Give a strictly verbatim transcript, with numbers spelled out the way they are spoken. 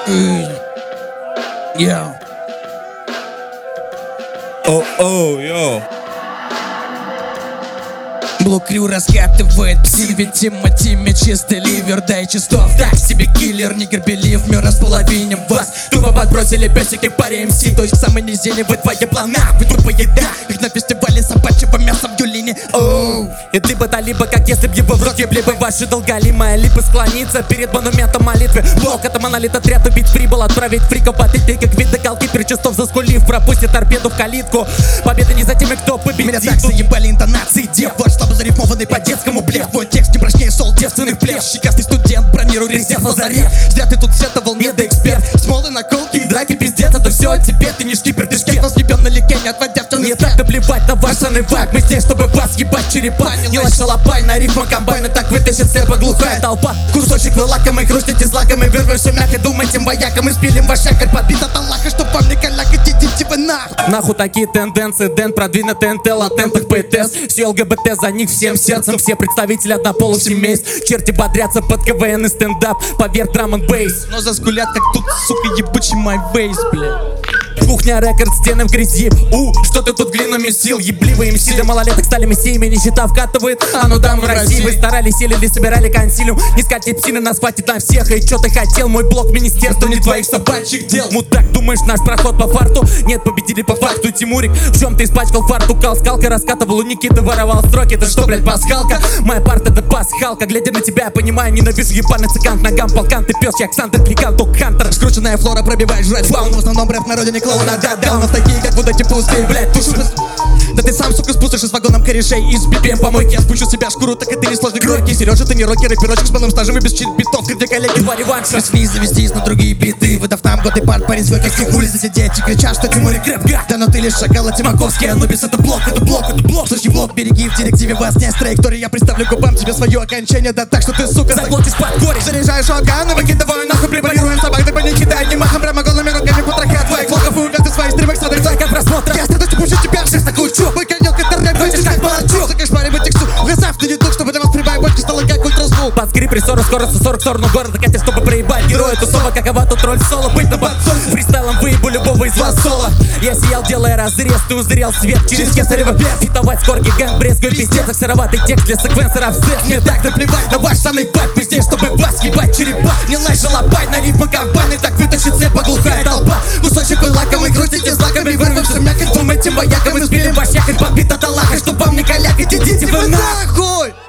Yeah. О-о, йоу. Блок-крю раскатывает пси, ведь Тима Тимми чистый ливер, дай чистов. Так себе киллер, нигер белив, мы располовиним вас. Тупо подбросили песики по РМС, то есть самый низине вы твои планы. Вы тупо еда, как на фестивале собачьего мяса в Дюлине. Оу. И либо-то либо, как если б его в рот ебли бы ваши долголимая липы склониться перед монументом молитвы. Блок это монолит, отряд убить прибыл, отправить фриков под ты как вид до голкипер, чистов заскулив, пропустит торпеду в калитку. Победа не за теми, кто победит. Меня так заебали интонации дев, ваш слабо зарифмованный по детскому блеф. Твой текст не прочнее сол девственных плев. Щекастый студент, бронируй резерв на заре. Зря ты тут сетовал, не да эксперт. Смолы, наколки и драки, пиздец, это все от тебе. Ты не шкипер, ты шкет, возъебен налегке, не отводя в не так наплевать на ваш саный вайб. Мы здесь, чтобы вас ебать черепа. Не лать шалопай, на рифма комбайна так вытащит слепо глухая толпа. Кусочек вы лакомый, хрустите злаками, вырвешься мягко, думайте вояком. И спилим ваш якорь, подбит от Аллаха, чтоб вам не калякать, идите вы нахуй. Нахуй такие тенденции, Дэн продвинут ТНТ, латентных ПТС. Все ЛГБТ за них всем сердцем, все представители однополых семейств. Черти бодрятся под КВН и стендап, поверх драм н бейс. Но заскулят, как тут, сука, ебучий май вейс, бля. Кухня, рекорд, стены в грязи. У, что ты тут глину месил? Ебливые МС для малолеток стали мессиями, нищета вкатывает. А ну там в России вы старались, селили, собирали консилиум. Не скатить псины, нас хватит на всех. И чё ты хотел? Мой блок министерства не твоих собачьих дел. Мудак, думаешь, наш проход по фарту? Нет, победили по факту. Тимурик, в чем ты испачкал фарту? Кал, скалка, раскатывал у Никиты, воровал строки. Это что, блядь, пасхалка? Моя парта это пасхалка. Глядя на тебя, я понимаю, ненавижу ебаный цыган. Ногам полкан, ты пес, я Александр Кликан, ток Хантер. Скрученная флора пробивает жрать фаун. В основном рэп на родине клоуна, да-да. У нас такие, как вот эти пустые, блядь, тушу. Да ты сам, сука, спустишь из вагоном корешей. Из би пи эм помойки я спущу себя шкуру, так и ты не сложный кройки. Сережа, ты не рокер, и пирожек с полным стажем и без чит битов, где коллеги два реванша. Пришли завестись на другие биты, выдав нам годы парт, парень свой каких улиц засидеть и кричат, что Тимурик рэп. Да но ты лишь шакал, а Тимаковский, Анубис это блок, это блок, это блок. Слушай, блок, береги, в директиве вас не с траектории. Я представлю губам тебе свое окончание, да так, что ты, сука, заглотишь под корень. Заряжаешь шотган и выкидываю нахуй, препарируем собак, ты по не кидай, не махом, прямо голыми руками потроха твоих влогов и увез ты своих стримах, смотри, как просмотра. Я страдаю, пушу тебя, шесть такую чу, мой конек, это рэп, хочешь как молочу. Закошмаривай тексту, глазав, ты не дух, чтобы для вас прибавить стало как ультразвук. Под скрип рессоры, скорость сорок в сторону города катят, чтобы проебать героя тусова. Какова тут роль соло, быть на подсоль. Фристайлом выебу любого из вас соло. Я сиял, делая разрез, ты узрел свет через кесарево бед. Фитовать скорги, гэнг, брезгуй пиздец. Сыроватый текст для секвенсеров сет. Мне так наплевать на ваш самый пак. Мы здесь, чтобы вас ебать черепа. Не лай шалопай, на рифмы компании так вытащит слепо глухая толпа. Кусочек вы лакомый, крутите злаками, вырвемся мякоть. Думайте вояком, мы спилим ваш якорь, подбит от Аллаха, чтоб вам не калякать, идите вы нахуй.